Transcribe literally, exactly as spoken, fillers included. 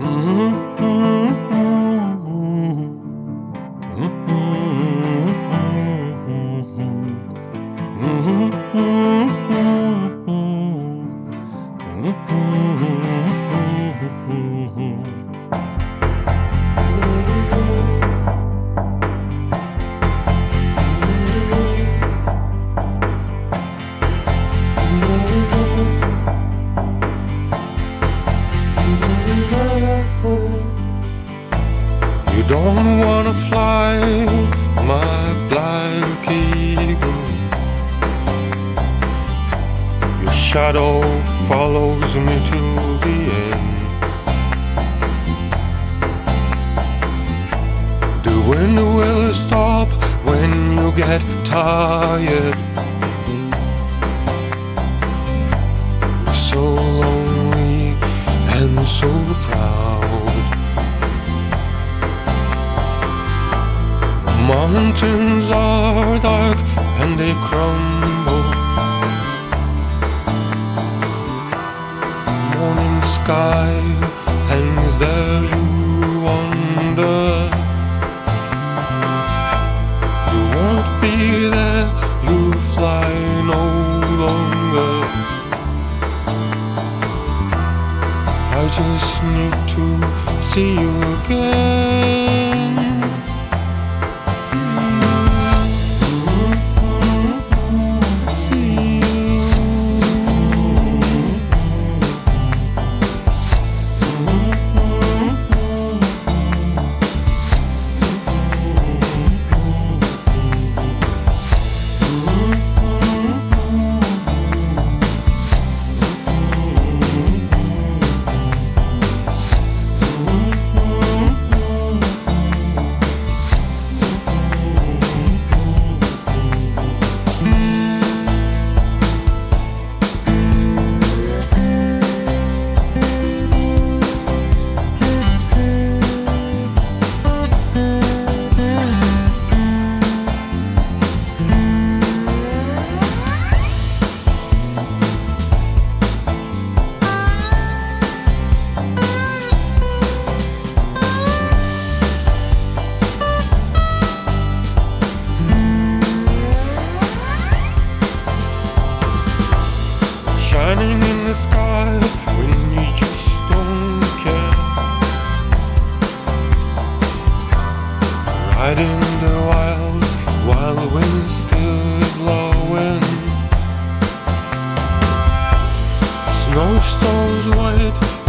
You don't wanna fly, my black eagle. Your shadow follows me to the end. The wind will stop when you get tired. You're so lonely and so proud. Mountains are dark and they crumble. Morning sky hangs there, you wonder. You won't be there, you fly no longer. I just need to see you again. Shining in the sky when you just don't care. Riding the wild while the wind's still blowing. Snowstorms white